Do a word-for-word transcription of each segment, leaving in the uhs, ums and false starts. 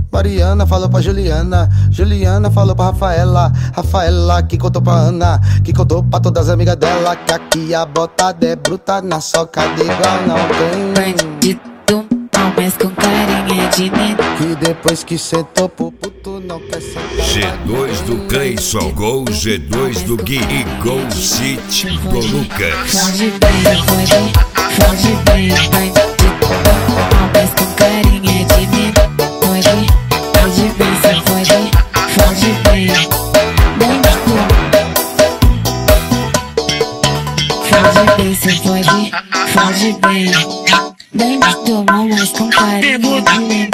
Mariana falou pra Juliana, Juliana falou pra Rafaela, Rafaela que contou pra Ana, que contou pra todas as amigas dela, que aqui a botada é bruta, na soca de igual não tem. Bandido mal, mas com carinha de neném, que depois que sentou pro puto não quer sentar. G dois do Cleison, Gol G dois do Gui e Gol City do Lucas. Foge bem, foge, foge bem. Bandido mal, mas com carinha de neném, foge, foge bem, cê foge, foge bem. Bandido, foge bem, cê foge, foge bem. Bandido mal, mas com carinha de neném.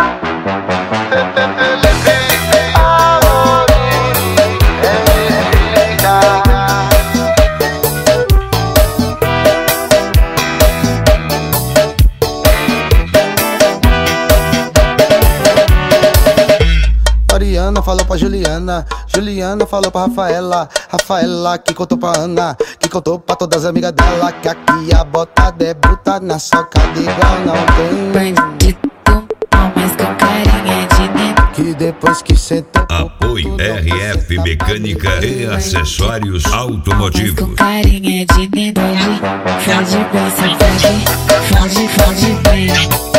Mariana falou pra Juliana, Juliana falou pra Rafaela, Rafaela que contou pra Ana, que contou pra todas as amigas dela, que aqui a botada é bruta, na soca de igual não tem. Bandido mal, mas com carinha de neném, que depois que sentou Apoio R F Mecânica e Acessórios mas com Automotivos. carinha de neném. Foge, foge bem, cê foge, foge, foge bem.